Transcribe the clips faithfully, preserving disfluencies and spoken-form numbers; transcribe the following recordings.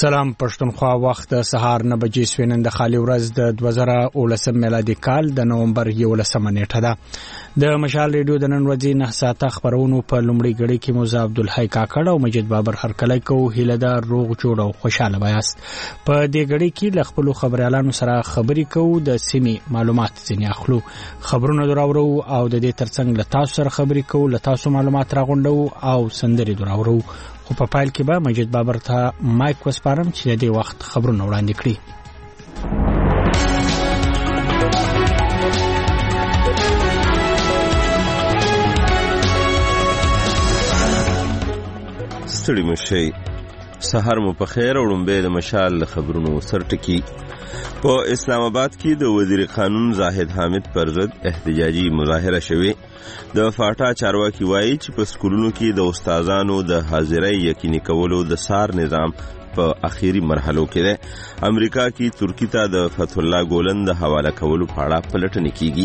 سلام پښتونخوا وخت د سهار نه بجې سوینن د خالي ورځ د دوه زره ولسم میلادي کال د نومبر یولسمه نیټه ده د مشال ریډیو د نن ورځې نه ساعته خبرونو په لومړي غړي کې موزه عبدالحی کاکړ او مجید بابر هرکلی کو هیله‌دار روغ جوړ او خوشاله وایاست. په دې غړي کې ل خپل خبريالانو سره خبرې کوو د سیمې معلومات ځینې اخلو خبرونه دراورو او د دې ترڅنګ له تاسو سره خبرې کوو له تاسو معلومات راغونډو او سندري دراورو. خو په پایل کې به مجید بابر ته مایک وسپارم چې د دې وخت خبرونه وړاندې کړي. ستړي مشي سحر مو په خیر او لومبه د مشال خبرونو سرټکی. په اسلام آباد کې د وزیر قانون زاهد حامد پر ضد احتجاجي مظاهره شوه. د فاټا چارواکي وایي چې په سکولونو کې د استادانو د حاضرۍ یقیني کولو د سار نظام په اخیری مرحلو کې ده. امریکا کې ترکی ته د فتح الله ګولن د حواله کولو په اړه پلټنې کیږي.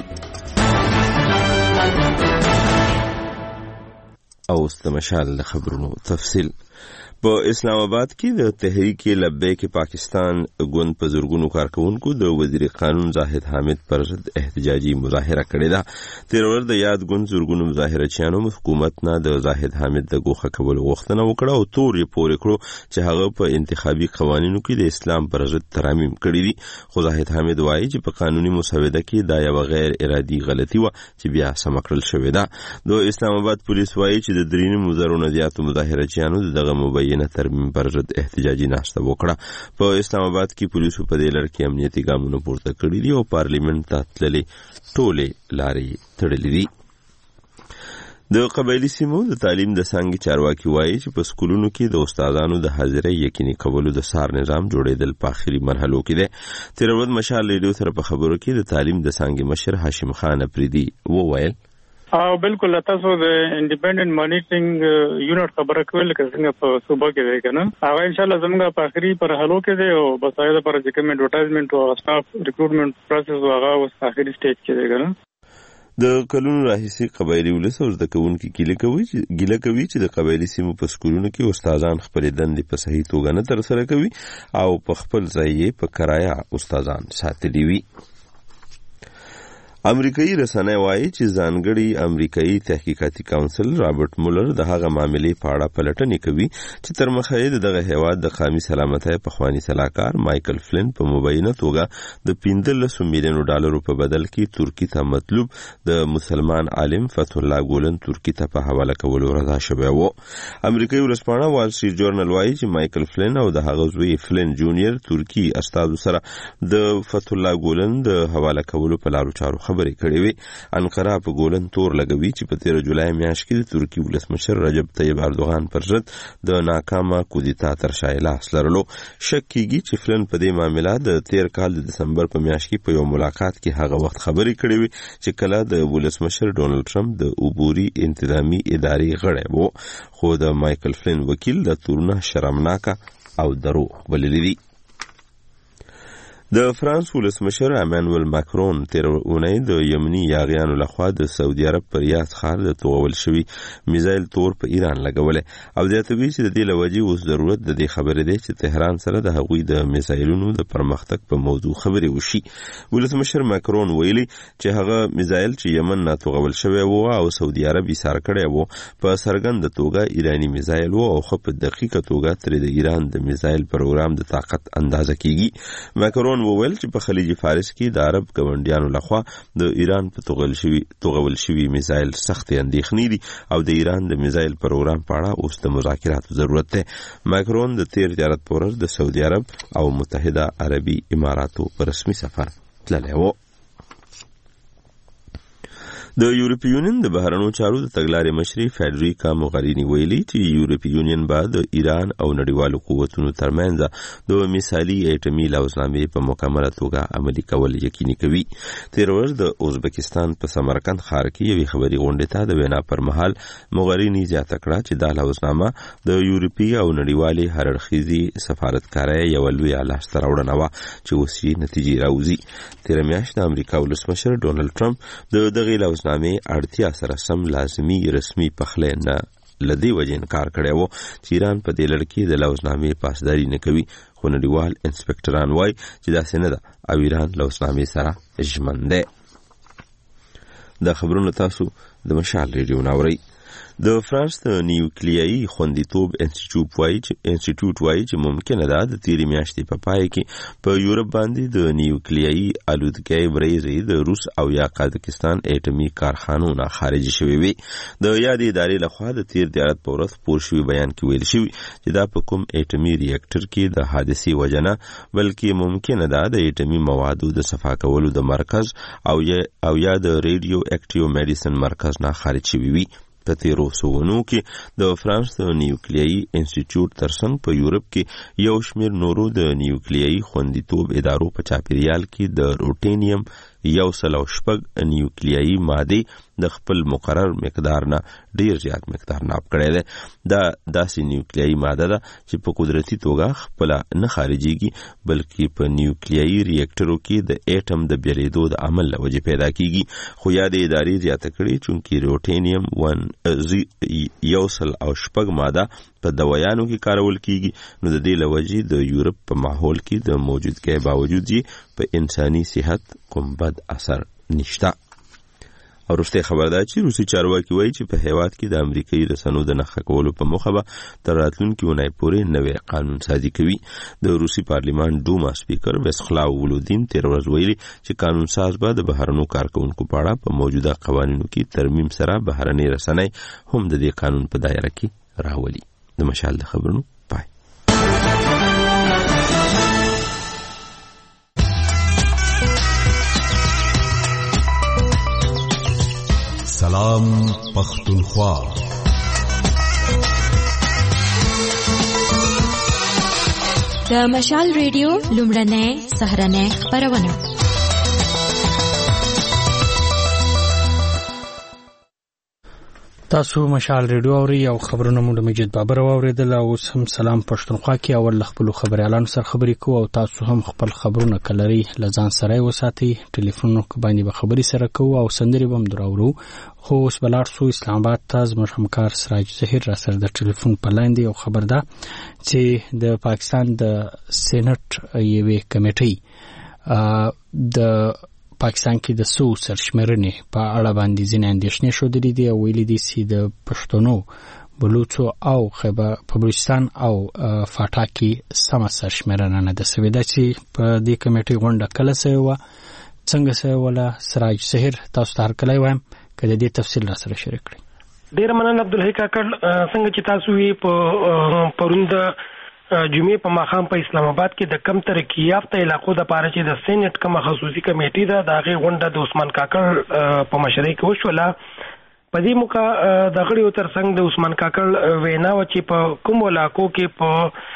او استمشال خبرونو تفصیل. په اسلام آباد کې د تحریک لبیک پاکستان ګوند په زورګونو کارکونکو د وزیر قانون زاهد حامد پر ضد احتجاجي مظاهره کړې ده. تیر ورځ د یاد ګوند زورګونو مظاهره چانو حکومت نه د زاهد حامد د ګوښه کولو غوښتنه وکړه او تور یې پورې کړو چې هغه په انتخابي قوانینو کې د اسلام پر ضد ترامیم کړې دي. خو زاهد حامد وایي چې په قانوني مسوده کې دا یو غیر ارادي غلطي و چې بیا سم کړل شوې ده. د اسلام آباد پولیس وایي چې د درې مزرونو زیاتو مظاهره چانو دغه مبینه ترمیم پر ضد احتجاجي ناشته وکړه. په اسلام آباد کې پولیسو په دې لړ کې امنیتي ګامونه پورته کړي دي او پارلیمنت ته تللي ټولې لارې تړلې دي. د قبایلی سیمو د تعلیم د څنګه چارواکي وایي چې په سکولونو کې د استادانو د حاضرۍ یقیني کولو د سار نظام جوړېدل په اخري مرحلو کې ده. تیر ورځ مشال ریډیو سره په خبرو کې د تعلیم د څنګه مشر هاشم خان افریدي وویل او بالکل تاسو د انډیپندنت مانیټرینګ یونټ خبره کول چې څنګه په صوبه کې دی کنه هغه ان شاء الله زموږ په اخري پر حلو کې دی او بس هغه پر چې کوم اډورټایزمنت او سټاف ریکروټمنت پروسس هغه اوس اخري سټیج کې دی کنه. د کلونو راهیسې قبایلی ولس او زده کوونکي ګیله کوي چې ګیله کوي چې د قبایلی سیمو په سکولونو کې استادان خپل دندې په صحیح توګه نه ترسره کوي او په خپل ځای په کرایه استادان ساتلي وي. امریکایي رسنۍ وایي چې ځانګړي امریکایي تحقیقاتي کونسل رابرټ مولر د هغه معاملې په اړه پلټنې کوي چې تر مخه یې دغه هیواد د قومي سلامتۍ پخوانی سلاکار مایکل فلن په مبینه توګه د پنځلس میلیونو ډالرو په بدل کې ترکی ته مطلوب د مسلمان عالم فتح الله ګولن ترکی ته په حواله کولو رضا شوی و. امریکایي ورځپاڼه وال سټریټ جورنال وایي چې مایکل فلن او د هغه زوی فلن جونیئر ترکی استادو سره د فتح الله ګولن د حواله کولو په لارو چارو خبرې کړې وي. انقره په ګولن تور لګوي چې په تیر جولای میاشت کې د ترکی ولسمشر رجب طیب اردوغان پر ضد د ناکامه کودتا تر شا لاس لرلو. شک کیږي چې فلن په دې معاملې د تیر کال د دسمبر په میاشت کې په یو ملاقات کې هغه وخت خبرې کړې وي چې کله د ولسمشر ډونالد ټرمپ د عبوري انتظامی ادارې غړی وو. خو د مایکل فلن وکیل د تورونه شرمناکه او دروغ بللی دي. د فرانس ولسمشر امانوئل ماکرون تیر اونۍ د یمني یاغیانو لخوا د سعودي عرب پر ریاض ښار د توغول شوي میزایل تور په ایران لګولې او زیاتوي چې د دې لوجې اوس ضرورت د دې خبرې دی چې تهران سره د هغوی د میزایلونو د پرمختګ په موضوع خبرې وشي. ولسمشر ماکرون ویلي چې هغه میزایل چې یمن نه توغول شوی وو او سعودي عرب یې سار کړی وو په څرګنده توګه ایراني میزایل وو او خو په دقیقه توګه ترې د ایران د میزایل پروګرام د طاقت اندازه کیږي. ماکرون وویل چې په خلیج فارس کې د عرب ګاونډیانو لخوا د ایران په توغل شوي توغول شوي میزایل سخت اندېښنې دي او د ایران د میزایل پروګرام په اړه اوس د مذاکراتو ضرورت دی. ماکرون د تیر تجارت په ورځ د سعودي عرب او متحده عربي اماراتو په رسمي سفر تللی و. د یورپی یونین د بهرنیو چارو د تګلارې مشري فیډریکا موغرینی ویلي چې یورپی یونین به د ایران او نړیوالو قوتونو ترمنځ د مثالي اټومي لوزنامې په مکمله توګه عملي کول یقیني کوي. تیر ورځ د ازبکستان په سمرقند ښار کې یوې خبري غونډې ته د وینا پر مهال موغرینی زیاته کړه چې دا لوزنامه د یورپی او نړیوالې هررخیزي سفارتکارۍ یو لوی لاسته راوړنه وه چې اوس یې نتیجې راوځي. تیر میاشت د امریکا ولسمشر ډونالد ټرمپ د دغې لوزنامې اړتیا سره سم لازمي رسمي پخلی نه لدی وجه انکار کړی و چې ایران په دې لړ کې د لوزنامې پاسداري نه کوي، خو نړیوال انسپکټران وایي چې داسې نه ده او ایران لوزنامې سره ژمن دی. دا خبرونه تاسو د مشال ریډیو ناورئ. د فرانس د نیوکلیایي خوندیتوب انسټیټیوټ وایي چې انسټیټیوټ وایي چې ممکنه ده د تیرې میاشتې په پای کې په یورپ باندې د نیوکلیایي الوتکې وریځې د روس او یا قازقستان اټومي کارخانو نه خارج شوي وي. د یادې ادارې لخوا د تیر دیارت په ورځ خپور شوي بیان کې ویل شوي چې دا په کوم اټومي ریاکټر کې د حادثې وجه نه بلکې ممکنه ده د اټومي موادو د صفا کولو د مرکز او یا او یا د ریډیو اکټیو میډیسن مرکز نه خارج شوي وي. په تیرو سوونو کې د فرانس د نیوکلیایي انسټیټیوټ ترڅنګ په یورپ کې یو شمېر نورو د نیوکلیایي خوندیتوب ادارو په چاپیریال کې د روټینیم یو سل او شپږ نیوکلیایي مادې د خپل مقرر مقدار نه ډیر زیات مقدار ناپ کړی دی. دا داسې نیوکلیایي ماده ده چې په قدرتي توګه خپل نه خارجيږي بلکې په نیوکلیایي ریاکټرو کې د اټم د بیلیدو د عمل له وجې پیدا کیږي. خو یا د ادارې زیاته کړي چې روټینیم ون یو سل او شپږ ماده په دوايانو کې کارول کیږي، نو د دې له وجې د یورپ په ماحول کې د موجودګۍ باوجود یې په انساني صحت کوم بد اثر نشته. او وروسته خبر ده چې روسي چارواکي وایي چې په هیواد کې د امریکایي رسنیو د نښه کولو په موخه به تر راتلونکي اونۍ پورې نوی قانون سازي کوي. د روسي پارلمان دوما سپیکر ویسخلاو ولودین تیر ورځ ویلي چې قانون ساز به د بهرنیو کارکونکو په اړه په موجوده قوانینو کې ترمیم سره بهرنۍ رسنۍ هم د دې قانون په دایره کې راولي. د مشال د خبرونو پای. سلام پختونخوا. د مشال ریډیو لومړنۍ سهرنۍ خبرونه. تاسو مشال ریډیو اوري او خبرونه مو د مجید بابر اوریدل. او هم سلام پښتونخوا کې اول خپل خبريالانو سره خبرې کوو او تاسو هم خپل خبرونه کلري لزان سره وساتي. ټلیفون باندې به خبري سره کوو او سندري بم دراورو. خو اوس بلار سو اسلام آباد ته زموږ همکار سراج ظهیر را سره د ټلیفون په لاین دی او خبر ده چې د پاکستان د سېنات یوې کمیټې د پاکستان کې د سو سرشمېرنې په اړه باندې ځینې اندېښنې شودلې دي او ویلي دي چې د پښتنو بلوچو او خیبر په بلوچستان او فاټا کې سم سرشمېرنه نه ده سوي. دا چې په دې کمیټې غونډه کله سوي وه څنګه سوي وله سراج ظهیر تاسو ته هرکلی وایم که د دې تفصیل را سره شریک کړئ. ډېر مننه عبدالحی کاکړ. څنګه چې تاسو وی په پروند جمعې په ماښام په اسلام آباد کې د کم ترقی یافته علاقو د پاره چې د سېنات کومه خصوصي کمیټې ده د هغې غونډه د عثمان کاکړ په مشرۍ کې وشوله. په دې موقع د غړیو ترڅنګ د عثمان کاکړ وینا و چې په کوم علاقو کې په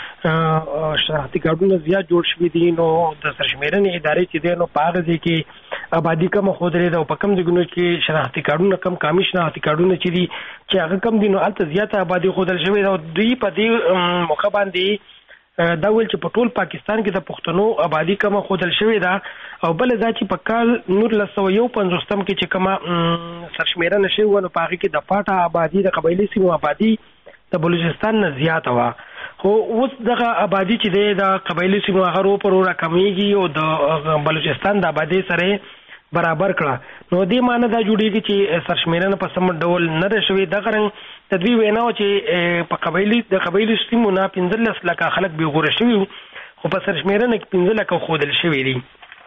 شناختي کارډونه زیات جوړ شوي دي نو د سرشمېرنې ادارې چې دی نو په هغه ځای کې آبادي کم ښودلې ده او په کم ځایونو کې شناختي کارډونه کم کامي شناختي کارډونه چې دي چې هغه کم دي نو هلته زیاته آبادي ښودل شوې ده. او دوی په دې موقع باندې دا ویل چې په ټول پاکستان کې د پښتنو آبادي کمه ښودل شوې ده او بل دا چې په کال نولس سوه یو پنځوستم کې چې کومه سرشمېرنه شوې وه نو په هغې کې د فاټا آبادي د قبایلي سیمو آبادي د بلوچستان نه زیاته وه. خو اوس دغه آبادي چې دی د قبایلي سیمو هغه رو پر ورو کمیږي او د بلوچستان د آبادۍ سره برابر کړه. نو دې معنی دا جوړیږي چې سرشمېرنه په سم ډول نه ده شوې. دغه رنګ د دوی وینا وه چې په قبایلي د قبایلي سیمو نه پنځلس لکه خلک بېغوره شوي وو خو په سرشمېرنه کې پنځه لکه ښودل شوي دي.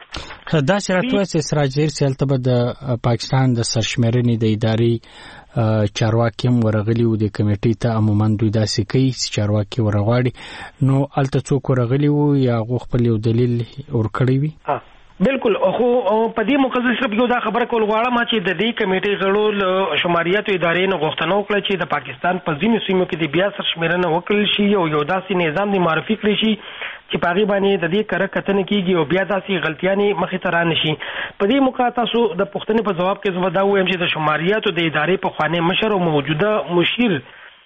داسې راته وایي چې سراج ظهیر چې هلته به د پاکستان د سرشمېرنې د ادارې چارواکي هم ورغلي وو دې کمیټې ته. عموما دوی داسې کوي چې چارواکي ورغواړي. نو هلته څوک ورغلي وو یا هغو خپل یو دلیل ورکړی وي؟ بالکل. خو په دې موقع زه صرف یو دا خبره کول غواړم چې د دې کمیټې غړو له شماریاتو ادارې نه غوښتنه وکړه چې د پاکستان په ځینو سیمو کې د بیا سرشمېرنه وکړل شي او یو داسې نظام دې معرفي کړی شي چې په هغې باندې د دې کره کتنه کېږي او بیا داسې غلطیانې مخې ته رانه شي. په دې موقع تاسو د پوښتنې په ځواب کې زه دا ووایم چې د شماریاتو د ادارې پخوانی مشر او موجوده مشیر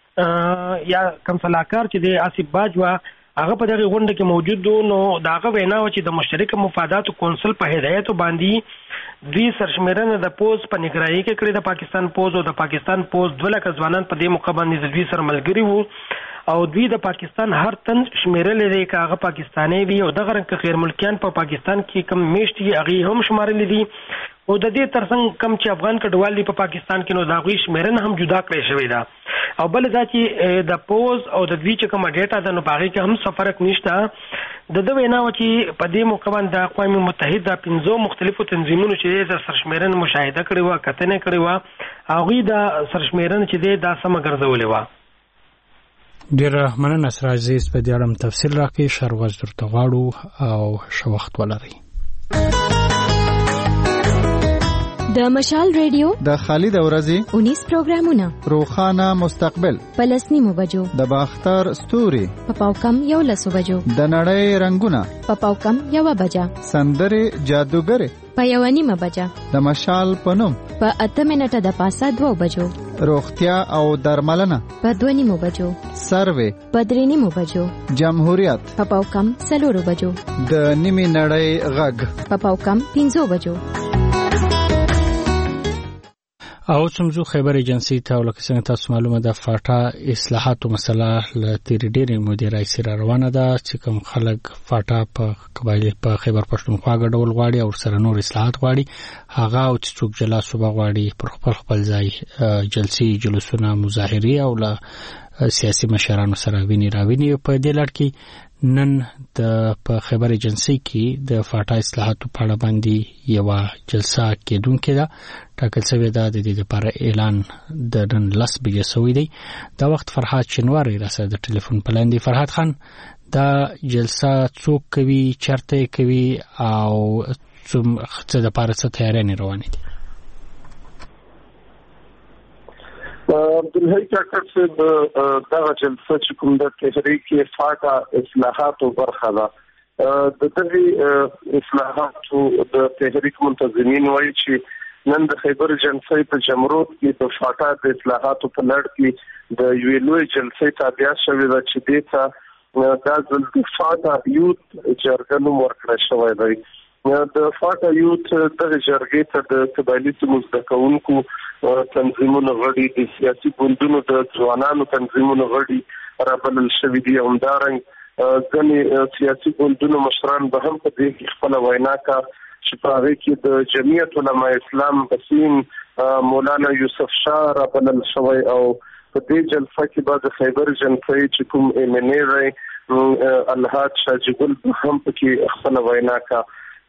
یا کوم سلاکار چې د آصف باج وه هغه په دغه غونډه کې موجود و. نو دا هغه وینا و چې د مشترک مفاداتو کونسل په هدایت باندې دوی سرشمیرنه د پوز په نگرانۍ کې کړې د پاکستان پوز او د پاکستان پوز دوه لکه ځوانان په دې موقع باندې د دوی سره ملګري وو او دوی د پاکستان هر تن شمیرلې دی که هغه پاکستاني وي او دغه رنګ غیر ملکیان په پاکستان کې کم میشت دي هغه هم شمارلې دي او د دې ترڅنګ کم چې افغان کډوال دي په پاکستان کې نو دا غوي شمیرنه هم جدا کړې شوې ده او بل دا چې د پوز او د دوی چې کوم ډیټا ده نو باغې کې هم څه فرق نشته د دوی وینا و چې په دې موقع باندې د اقوام متحده پنځو مختلفو تنظیمونو چې د سرشمیرنه مشاهده کړې و کتنه کړې و هغه د سرشمیرنه چې دا سم ګرځولې و. ډیر مننه سر عزیز په دې اړه تفصیل راکړئ شروع درته غواړو او ښه وخت ولرئ. د مشال ریډیو د خالد اورزی انیس پروګرامونه روخانه مستقبل پلسنیمو بجو د باختر ستوري په پاوکم یو لسو بجو د نړۍ رنگونه په پاوکم یو بجا سندره جادوګر په یو نیمه بجا د مشال پنوم په اته منټه د پاسه دوه بجو روغتیا او درملنه په دوه نیمو بجو سروې په درې نیمو بجو جمهوریت په پاوکم څلورو بجو د نیمه نړۍ غږ په پاوکم پنځو بجو. او څومره خبر ایجنسی ته ولکه څنګه تاسو معلومه ده فاټا اصلاحاتو مسله ل تیر ډېرې مودې راځي را روانه ده چې کوم خلک فاټا په قبایل په خیبر پښتونخوا ګډول غواړي او سره نور اصلاحات غواړي هغه او چې څوک جلا صوبه غواړي پر خپل خپل ځای جلسې جلوسونه مظاهري او له سیاسي مشرانو سره ویني راویني په دې لړ کې نن د په خبر ایجنسی کې د فاټا اصلاحاتو په اړه باندې یو جلسه کېدونکې ده ټاکل شوې ده د دې لپاره اعلان د نن لس بجې شوی دی. دا وخت فرحات شنواری راسره د ټلیفون په لاندې. فرحات خان دا جلسه څوک کوي چرته کوي او څه د لپاره څه تیاری روانه دي؟ عبدالحی کاکړ صاحب دغه جلسه چې کوم د تحریک فاټا اصلاحاتو برخه ده د دغه اصلاحاتو د تحریک منتظمین وایي چې نن د خیبر جلسې په جمرود کې د فاټا د اصلاحاتو په لړ کې د یو لوی جلسې تابع شوې ده چې دته د ځل فاټا یوت جرګه ورکړه شوې ده. د فاټا یوت د جرګې ته د قبایلي مزدکونکو تنظیمونو غړي د سیاسي ګوندونو د ځوانانو تنظیمونو غړي رابلل شوي دي. همدارنګه ځینې سیاسي ګوندونو مشران به هم په دې کې خپله وینا کا چې په هغې کې د جمعیت علما اسلام بسیم مولانا یوسف شاه رابلل شوی او په دې جلسه کې به د خیبر جلسې چې کوم ایم ان ای دی الحاج شاجي ګل هم پکې خپله وینا کا.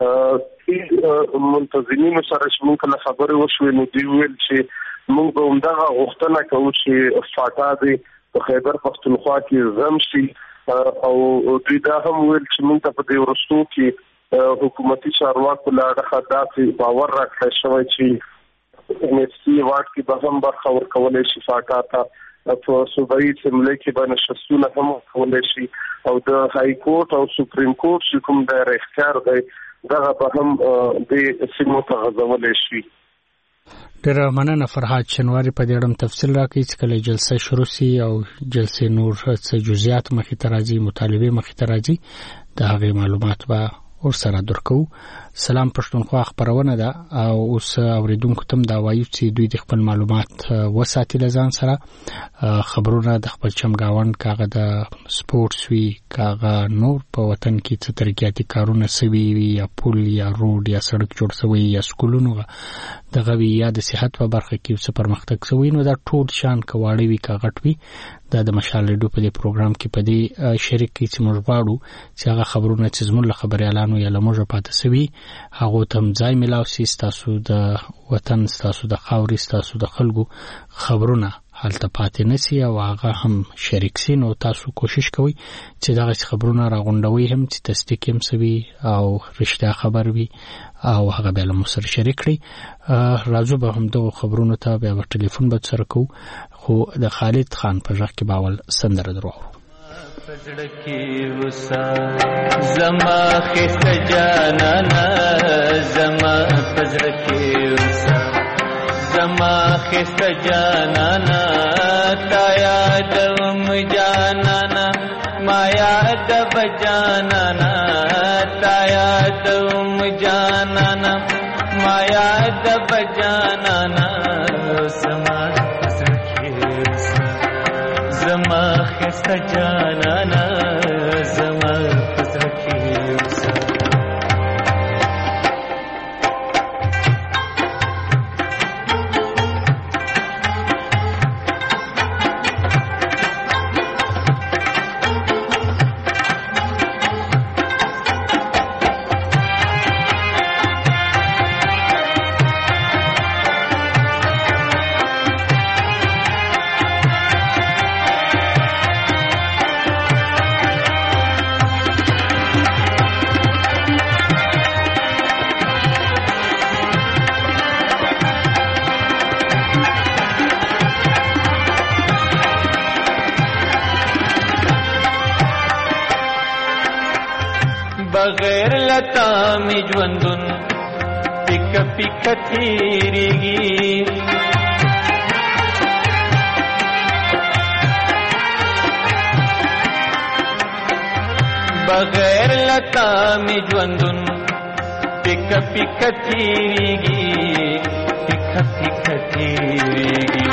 منتظمینو سره چې موږ کله خبرې وشوې نو دوی ویل چې موږ به همدغه غوښتنه کوو چې فاټا دی په خیبر پښتونخوا کې ضم شي او دوی دا هم ویل چې موږ ته په دې وروستو کې حکومتي چارواکو له اړخه داسې باور راکړی شوی چې ان اف سي واټ کې به هم برخه ورکولی شي فاټا ته په صوبایي اسمبلۍ کې به نشستونه هم ورکولی شي او د های کورټ او سپریم کورټ چې کوم دایر اختیار دی دغه به هم د سیمو ته غځولی شي. ډېره مننه فرحات شنواری په دې اړه تفصیل راکړئ چې کله جلسه شروع سي او جلسې نور څه جزئیات مخې ته راځي مطالبې مخې ته راځي د هغې معلومات به ورسره درکو. سلام پښتونخوا خبرونه ده او اوس اوریدونکو تم دا وایي چې دوی د خپل معلومات وساتي لزان سره خبرونه د خپل چمګاوند کاغه د سپورتس وی کاغه نور په وطن کې څه ترقیاتي کارونه سوي یا پول یا روډ یا سړک جوړ سوي یا سکولونو دغه وی یا د صحت په برخه کې څه پرمختګ سوي نو دا ټول شان کواړی وی کاغټ وی دا د مشال ریډیو په دې پروګرام کې په دې شریک کې چې موږ غواړو چې هغه خبرونه چې زموږ خبري اعلانو یا لموږ پاتې سوي هغه تم ځای ملاو سي تاسو د وطن تاسو د خاوري تاسو د خلکو خبرونه حالت پاتې نسی او هغه هم شریک سي نو تاسو کوشش کوئ چې دغه خبرونه راغونډوي هم چې تصدیق هم سوي او رښتیا خبر وي او هغه به له سره شریک کړي. راځو به هم دغه خبرونو ته به ټلیفون به سره کو خو د خالد خان په ځخ کې باول سندره درو پزړکی وسا زما خسته جانانا زما پزړکی وسا زما خسته جانانا تا یادم جانانا ما یاد بجانانا تا یادم جانانا مایا د بجانانا زما زړه زما خسته جانانا زما زړه کې بغیر لتا می ژوندون پک پک تیریږي بغیر لتا می ژوندون پک پک تیریږي پک پک تیریږي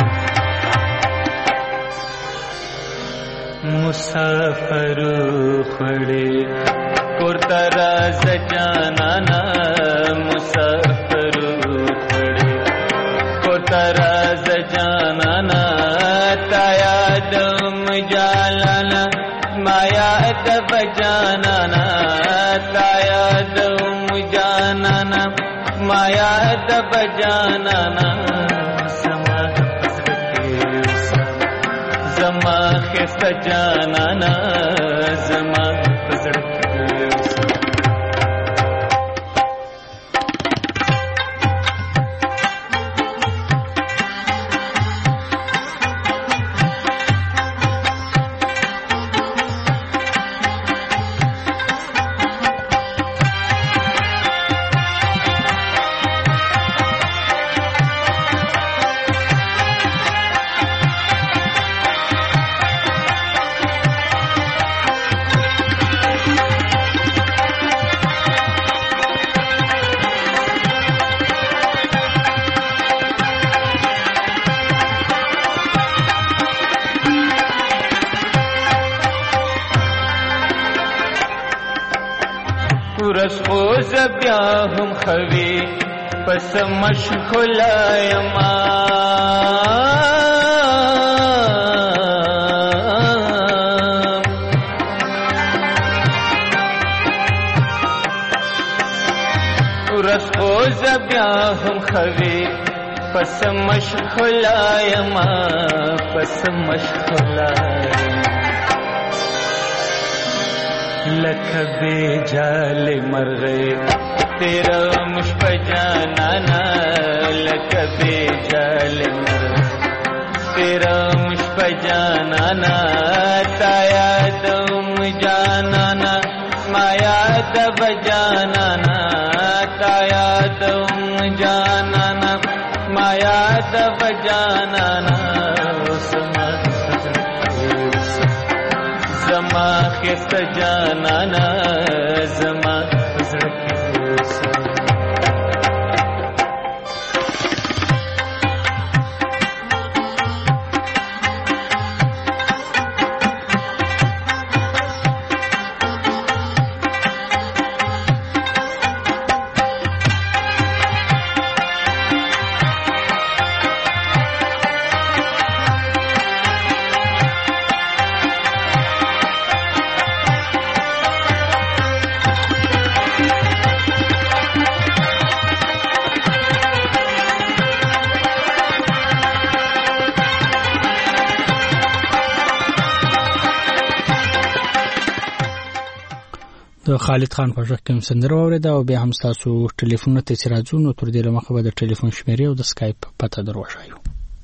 مسافر خړې کورته راځه جانانا مسافر خړې کورته راځه جانانا تا یادم جالانا ما یاد بجانانا تا یادم جانانا ما یاد بجانانا زما زما خسته جانانا زما ورس خوز بیا هم خوی پس مشغولایم ورس خوز بیا هم خوی پس مشغولایم پس مشغولایم لکه بے جال مرغے تیرا مشپ جانانا لکه بے جال مرغے تیرا مشپ جانانا تا یادم جانانا ما یاد بجانانا تا یادم جانانا ما یاد بجانانا زما خسته جانانا زما زړه کې د خالد خان په ژغ کې هم سندره واورېده او بیا هم ستاسو ټلیفونونه ته چې راځو نو تر دې دمخه به د ټلیفون شمیرې او د سکایپ پته در وښایو.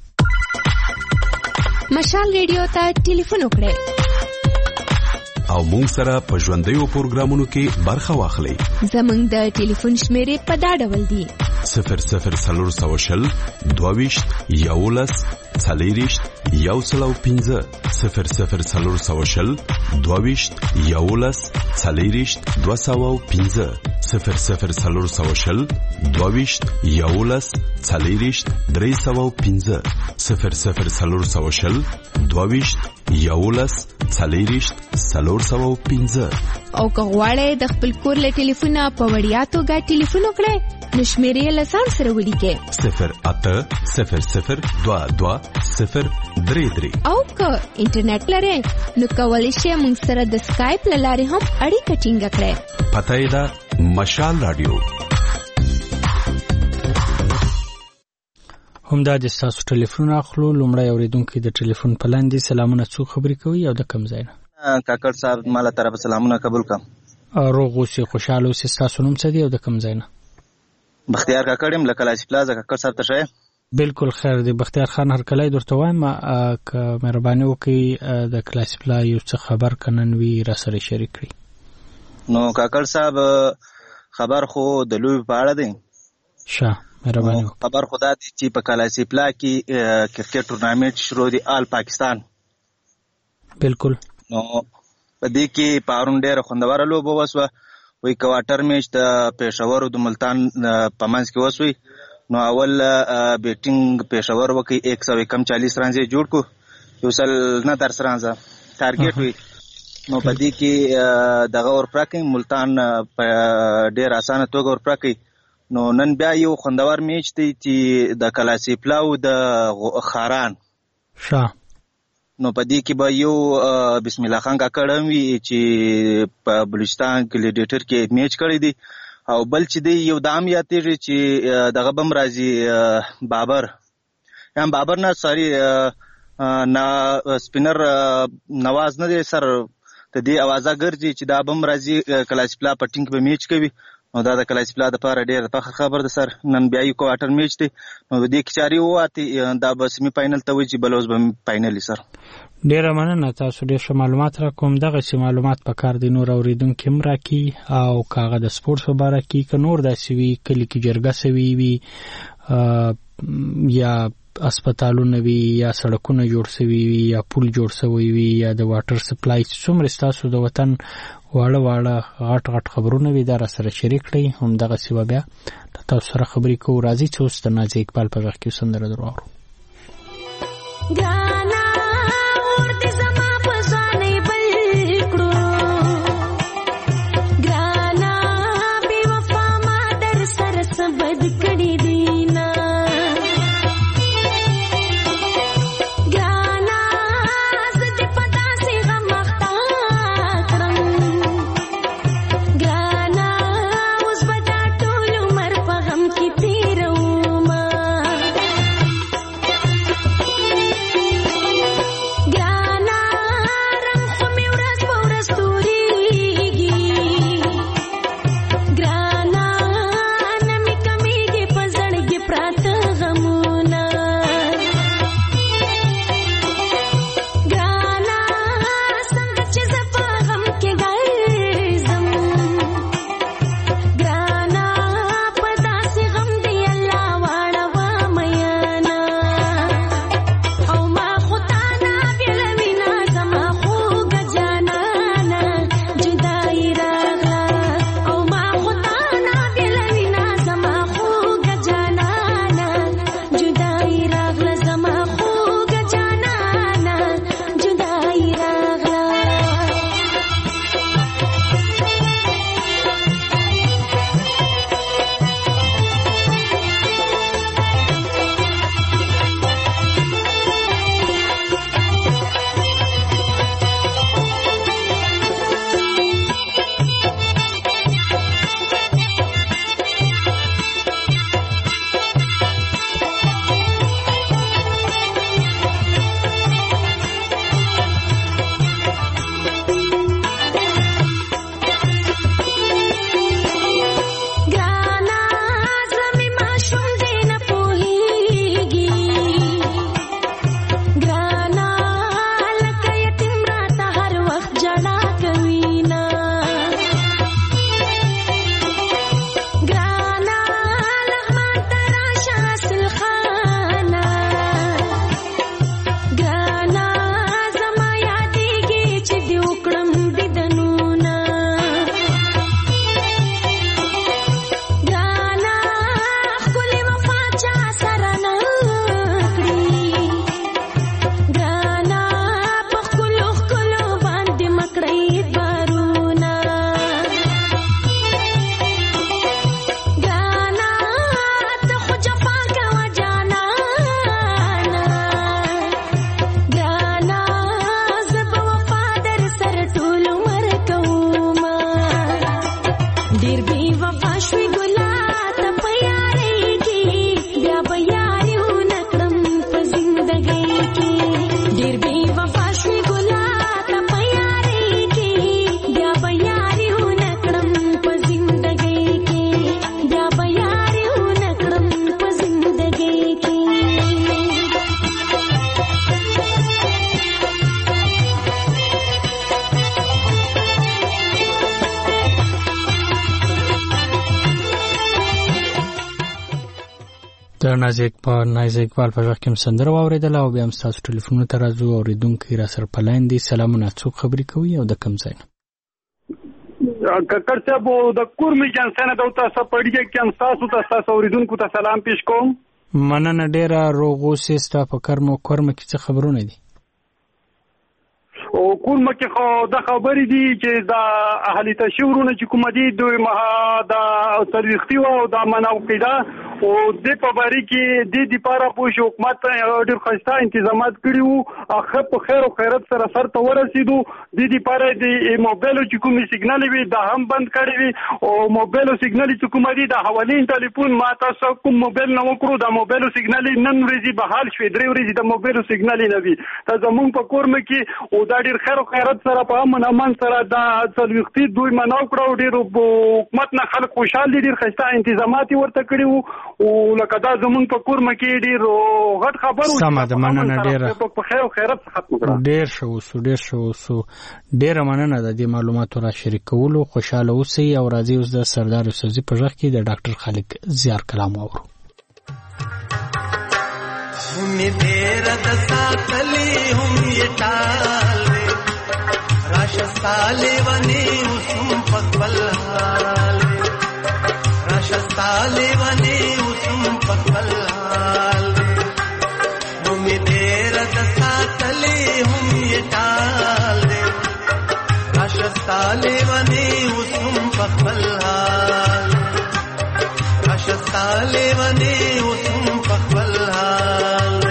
مشال ریډیو ته ټلیفون وکړئ او موږ سره په ژوندیو پروګرامونو کې برخه واخلئ. زموږ د ټلیفون شمیرې په دا ډول دي: صفر صفر څلور سوه شل دوه ویشت یولس څلېرویشت یو سل او پنځه صفر صفر څلور سوه شل دوه ویشت یولس څلېرویشت دوه سوه او پنځه صفر صفر څلور سوه شل دوه ویشت یولس څلېرویشت درې سوه او پنځه صفر صفر څلور سوه شل دوه ویشت یولس څلېرویشت څلور سوه او پنځه. او که غواړئ د خپل کور له ټلیفونه په وړیا توګه ټلیفون وکړئ نو شمیرې له ځان سره ولیکئ صفر اته صفر صفر دوه دوه صفر درې درې. او که انټرنیټ لرئ نو کولی شئ موږ سره د سکایپ له لارې هم اړیکه ټینګه کړئ. پته یې ده مشال راډیو. همدا د ستاسو ټلیفون اخلو. لومړی اورېدونکی د ټلیفون په لاندې سلامونه، څوک خبرې کوي او د کوم ځای نه؟ کاکړ صاحب ماله طرف سلامونه قبول کړم. روغ اوسئ، خوشحاله اوسئ. ستاسو نوم څه دی او د کوم ځای نه؟ بختیار کاکړ یم له کلاسي پلازا. کاکړ صاحب ته ښه یې؟ بالکل خیر دی. بختیار خان هرکلی درته وایم، که مهرباني وکړئ د کلاسي پلا یو څه خبر که نن وي را سره شریک کړئ. نو کاکړ صاحب خبر خو د لوبې په اړه دی. ښه مهرباني وکړئ. خبر خو دا دی چې په کلاسي پلا کې کرکټ ټورنامنټ شروع دی آل پاکستان. بالکل. نو په دې کې پرون ډېره خوندوره لوبه وسوه. وی کوارټر میچ د پېښور او د ملتان په منځ کې وسوی. نو اول بیټینګ پېښور وکړي ایک سو کم چالیس رنز یې جوړ کړو، یو سل نه درس رنز ټارګېټ وي. نو په دې کې دغه ورپره کوي ملتان په ډېر اسانه توګه ورپره کوي. نو نن بیا یو خوندور میچ دی چې د کلاسي پلاو د خاران. ښه. نو په دې کې به یو بسم الله خان کاکړ هم وي چې په بلوچستان ګلیډیټر کې میچ کړی دی، او بل چې دی یو دام یادېږي چې دغه بم راځي بابر یا بابر نه ساري نه سپینر نواز نه دی سر ته دی اوازه ګرځي چې دا بم راځي کلاسي پلا په ټینګ به میچ کوي. نو دا د کلاسي پلا دپاره ډېر فخر خبر ده سر. نن بیا یو کوارټر میچ دی. نو د دې کې چارې وواتې دا به سیمي فاینل ته وځي، بل اوس به فاینل وي سر. ډېره مننه، تاسو ډېر ښه معلومات راکوم. دغسې معلومات په کار دی نور اورېدونکي هم راکړي، او که هغه د سپورټس په باره کې که نور داسې وي کلي کې جرګه سوي وي یا اسپتالونه وي یا سړکونه جوړ سوي وي یا پول جوړ سوی وي یا د واټر سپلای څومره ستاسو د وطن واړه واړه غټ غټ خبرونه وي دا را سره شریک کړئ. همدغسې به بیا د تاسو سره خبرې کوو. راځئ چې اوس د نازي اقبال په غږ کې سندره در واورو. د نازک په نازک په فجر کې سندره واوریدل او بیا هم تاسو ټلیفون ته راځو او ریدونکو را سره پلاین دي. سلامونه، څوک خبرې کوي او د کوم ځای نه؟ ککړ صاحب د کورمي جنسنه د تاسو پړګه کې تاسو ته تاسو ریدونکو ته سلام پیش کوم. مننه ډیره. روغو سیستا په کرمو کرم کې څه خبرونه دي؟ او کورمه کې خو د خبرې دي چې د اهلی تشورونه چې کوم دي دوی مها د تاریخي او د مناوقیده او د په باره کې د دې لپاره په حکومت ډېر خسته تنظیمات کړي وو، اخر په خیر او خیرت سره سر ته ورسېدو. د دې لپاره د موبایل چې کوم سیګنال وي دا هم بند کړی وي او موبایل سیګنال چې کوم دي د حوالین ټلیفون ما تاسو کوم موبایل نه وکړو د موبایل سیګنال نن ورځې به حال شوي، درې ورځې د موبایل سیګنال نه وي. ته زمونږ په کورمه کې او دا ډېر خیر او خیرت سره په امن امان سره د څلوېښتي دوی مناو کړو. ډېر حکومت نه خلک خوشحال دي، ډېر خسته تنظیمات ورته کړي وو او لکه دا زمونږ په کورمه کې ډېر غټ خبرو سمه ده. مننه ډېره په خیر او خیرت ختم کړه. ډېر ښه اوسو ډېر ښه اوسو ډېره مننه د دې معلوماتو را شریکولو. خوشحاله اوسئ او راځئ اوس د سردار یوسفزي په غږ کې د ډاکټر خالق زیار کلام واورو. هم تیرا د ساتلی هم یې ټال راشه سالې ونی اوسم په خپل حال راشه سالې ونی اوسم په خپل حال هم تیرا د ساتلی هم یې ټال راشه سالې ونی اوسم په خپل حال راشه سالې ونی اوسم په خپل حال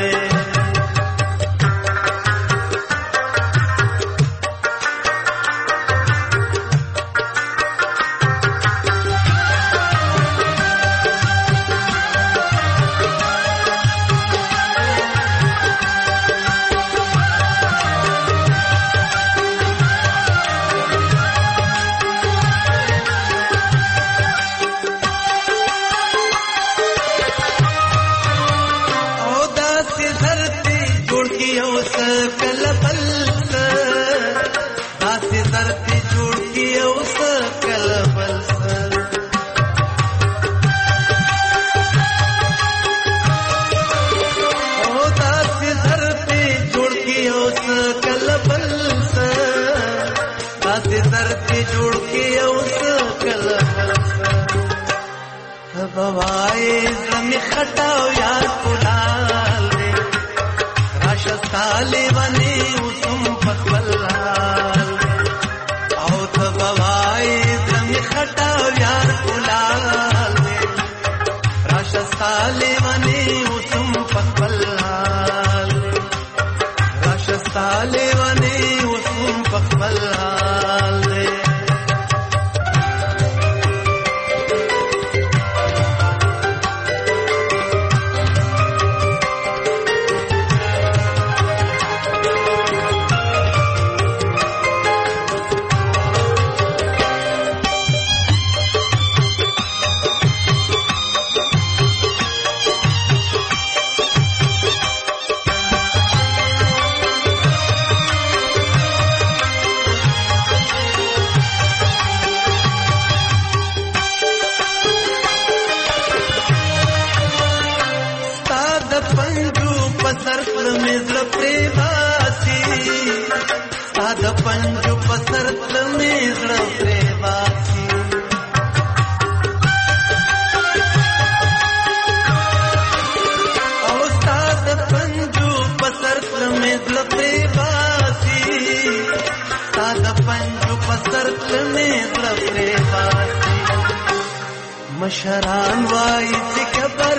مشران وای چې کبر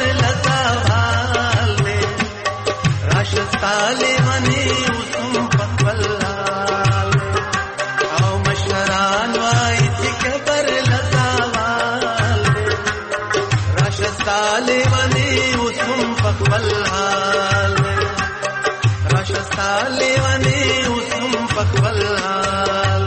لزاوال راشه سالې ونی اوسم پخپل حال او مشران وای چې کبر لزاوال راشه سالې ونی اوسم پخپل حال راشه سالې ونی اوسم پخپل حال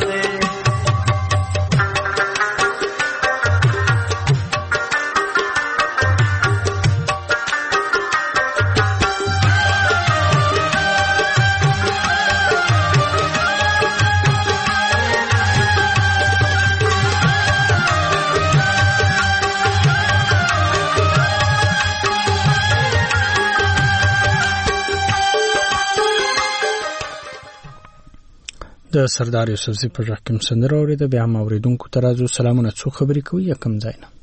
د سردار یوسفزي په ژغ کې سندره اورېده. بیا هم اورېدونکو ته راځو. سلامونه، څو خبرې کوي یکم ځای نه؟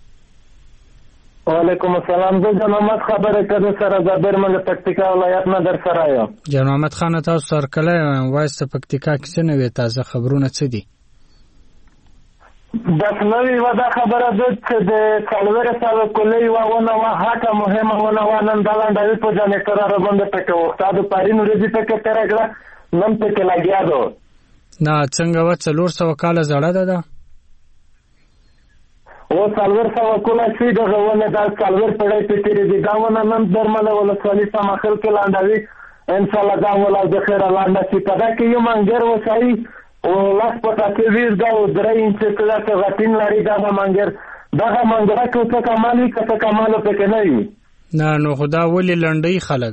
وعلیکم السلام. زه جان محمد خبرې کوم سره د برمل پکتیکا ولایت نه در سره یم. جان محمد خان تاسو سره کله وایسته پکتیکا کې څه نوې تازه خبرونه څه دي؟ بس نوې ودا خبره ده چې د څلور سال کولې واونه وا هاته مهمه ونه وانن دلاندې په ځانې قرار باندې پکې وخت د پارین ورځې پکې ترګه نن پکې لګیا دو. نه څنګه و څلور سو کال زړه ده ده او څلور سو کال چې دغه ونه د څلور پړې پټې دي دا ونه نن درمله ولا صالح سمخل کې لاندوي ان شاء الله دا ولا د خیر الله نصیب پدا کې یو منګر وسای او لاس پټه کې ویر دا درې انچ کلا څه غټین لري دا منګر دا منګر کې څه کمالي څه کمالو پکې نه وي. نه نو خدا ولې لنډي خلک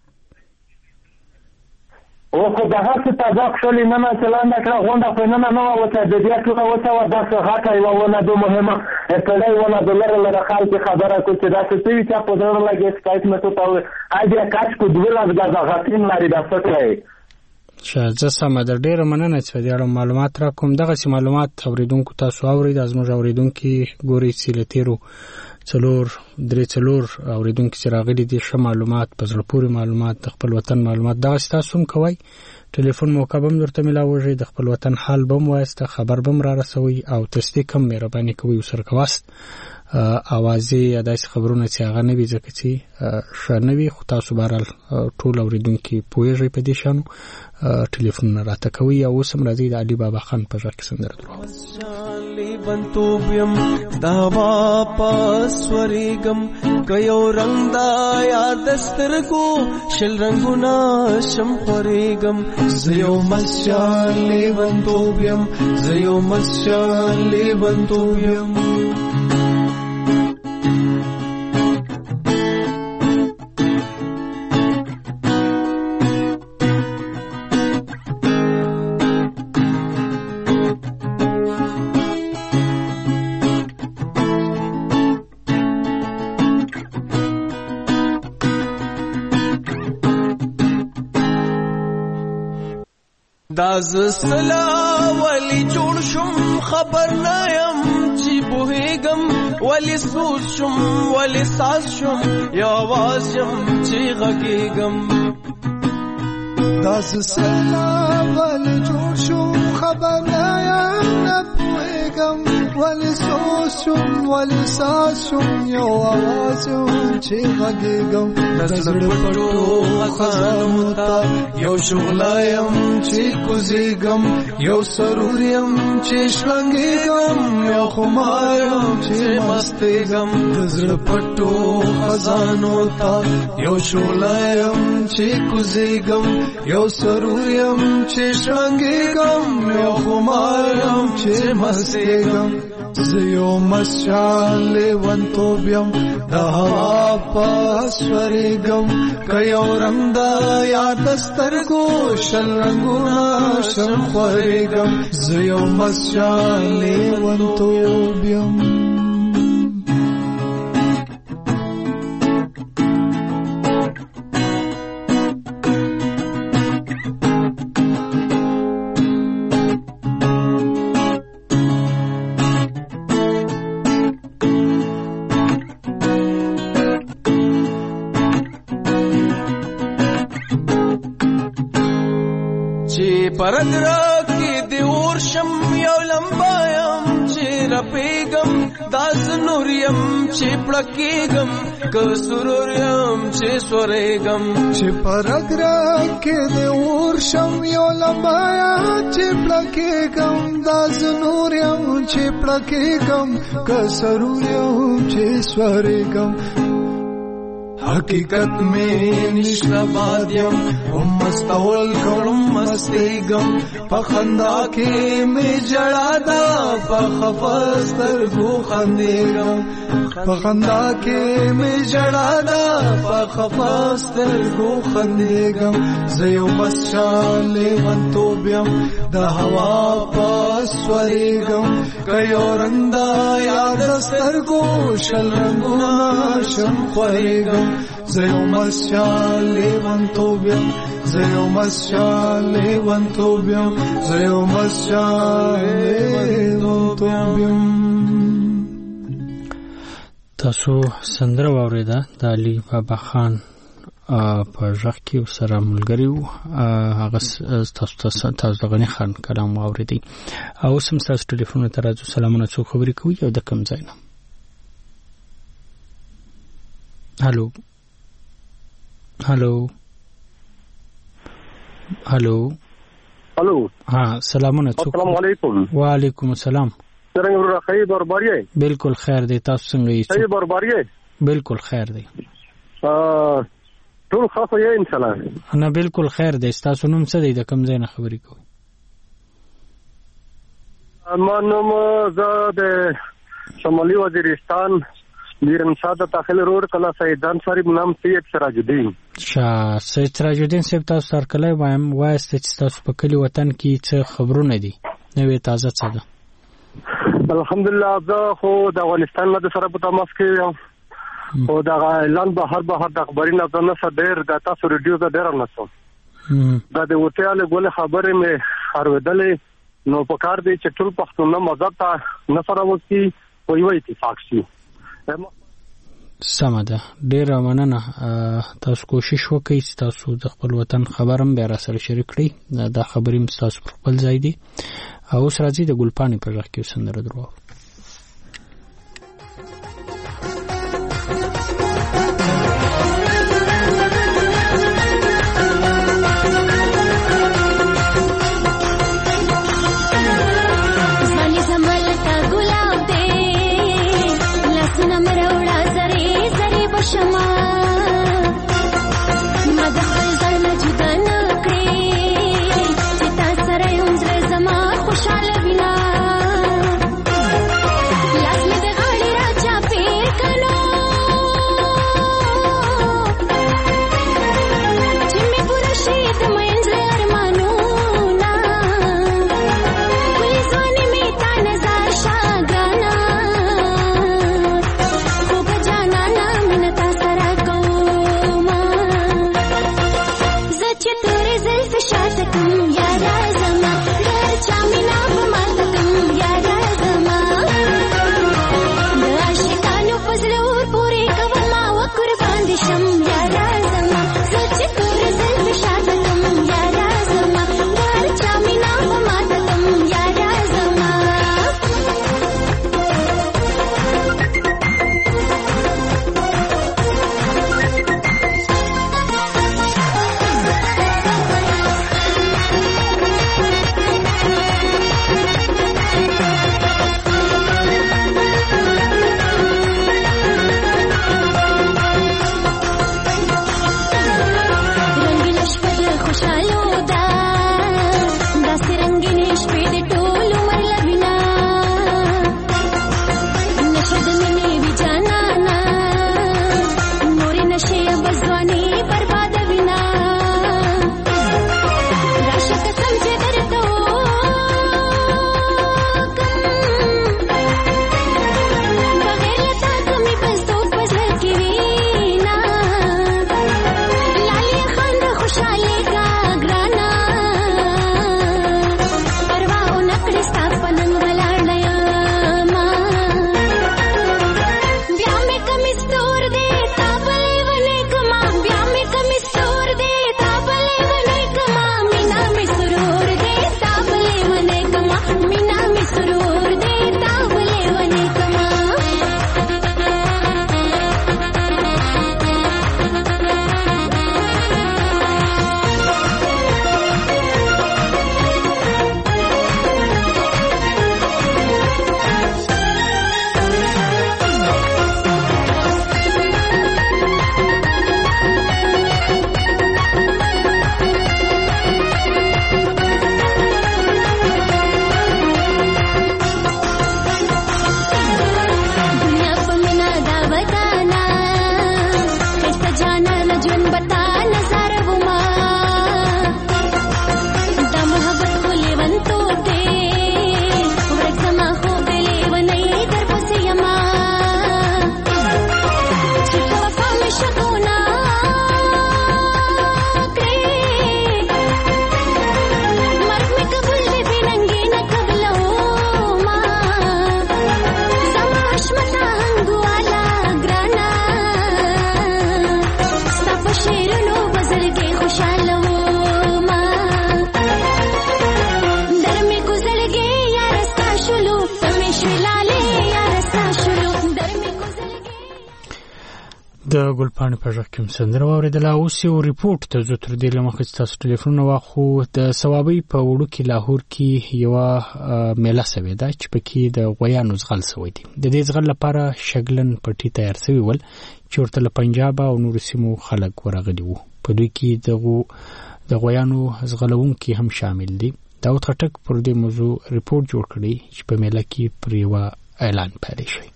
او خو دا هڅه تازه خپل نه نه چلان کړه غونډه په نه نه نو وته د دې ټول وته و داسه هاته یو ونه د مهمه اتلای ونه د لره لره خلک خبره کوي چې دا څه وی چې په دغه لګي سکایپ مې ته ته اځه کاش کو دوه لاس دا غټین لري دا څه کوي. شاته سم د ډیره مننه چې د معلومات را کوم. دغه سي معلومات اوریدونکو تاسو اورید ازموږ اوریدونکو ګوري چې لتیرو څلور درې څلور اوریدونکو چې راغلي دي ش معلومات په زړه پورې معلومات د خپل وطن معلومات دا تاسو هم کوي. ټلیفون موقع به درته ملاوي د خپل وطن حال به وایسته خبر به را رسوي او تصدیق هم مهرباني کوي سر کواست اوازې یا داسې خبرونه چې هغه نه وي ځکه چې شنوي خو تاسو بهرحال ټول اوریدونکو پوهیږئ په دې شانو ټلیفون راته کوي او سم راځي د علي بابا خان په ژغ کې سندره درو بنتوبیم دا واپس ورېږم که یو رنګ دا یاد سترګو شل رنګونه شم خورېږم زه یو مسجان لیونتوب یم زه یو مسجان لیونتوب یم دا زستلا ولی جوړ شم خبر نایم چې بوهیږم ولی سوز شم ولی ساز شم یا آواز یم چې غږیږم دا زستلا ولی جوړ شم خبر نایم نه بوهیږم ولی سوز شم ولی ساز شم یا آواز یم چې غږیږم د زړه پټو خزانو ته یو شغلایم چې کوزیږم یو سروریم چې شلنګیږم یو خماریم چې مستیږم د زړه پټو خزانو ته یو شغلایم چې کوزیږم یو سروریم چې شلنګیږم یو خماریم چې مستیږم زه یو مسجان لیونتوب یم د هوا پاس ورېږم که یو رنګ دا یاد سترګو شل رنګونه شم خورېږم زه یو مسجان لیونتوب یم پرګرا کې دی ورشم یو لمبایم چې رپېږم داس نوریم چې پړکېږم که سروریم چې سورېږم چې پرګرا کې دی ورشم یو لمبایم چې پړکېږم داس نوریم چې پړکېږم که سروریم چې سورېږم حقیقت میں نشنا بادیم ام مستول کړم مستیګم پخندا کې می جړا دا پخفستر غو خندېګم پخندا کې می جړا دا پخفستر غو خندېګم زيو بس شاله ونتوبیم د هوا پاس ورېګم کيو رندا یاد سترګو شل رنگونه شم خورېګم زيو مسيا ليوانتوبيم زيو مسيا ليوانتوبيم زيو مسيا ليوانتوبيم. تاسو سندره واوریده د علي بابا خان په ژغ کې سره ملګری و. هغه تاسو تاسو د غني خان کلام واوریدي. او سم تاسو ټلیفون ته راځو. سلامونه، څو خبرې کوي او د کوم ځای نه؟ هالو هالو هالو هالو ها سلامونه. السلام علیکم. وعلیکم السلام. څنګه ورو خیر بربریه؟ بالکل خیر دی. تاسو څنګه یې؟ خیر بربریه؟ بالکل خیر دی. ا ټول خاصه یې ان شاء الله. انا بالکل خیر دی. تاسو نوم څه دی؟ د کوم ځای نه خبرې کوئ؟ ما نوم زه د شمالي وزیرستان میرنشاه د داخل روډ کلا سیدان صاحب نام سید سراج الدین. شاه سید سراج الدین صاحب تاسو سره کله وایم وایسته چې تاسو په کلی وطن کې څه خبرونه دي نوې تازه څه ده؟ الحمدلله زه خو د افغانستان نه سره په تماس کې یم او دا اعلان بهر بهر د خبري نه ځنه صدر د تاسو ریډیو ته ډیر نه سو دا د وټیاله ګول خبره مې اورېدلې نو په کار دی چې ټول پښتون مذهب ته نه سره وسی وي وي اتفاق شي. سمه ده. ډیره مننه. تاسو کوشش وکړئ چې تاسو د خپل وطن خبرم بیا را سره شریک کړئ. دا خبرې م تاسو په خپل ځای دي. اوس راځي د ګلپاڼې په ژغ کې سندره درو. د ګلپاڼې په ژغ کې هم سندره واورېدله. اوس یو ریپورټ ته ځو. تر دې له مخکې چې تاسو ټلیفونونه واخلو. د صوابۍ په وړوکي لاهور کې یوه میله سوې ده چې پکې د غویانو ځغل سوی دي. د دې ځغل لپاره شګلن پټي تیار سوي ول چې ورته له پنجاب او نورو سیمو خلک ورغلي وو. په دوی کې دغو د غویانو ځغلونکي هم شامل دي. داود خټک پر دې موضوع ریپورټ جوړ کړی چې په میله کې پر یوه اعلان پیل شوی.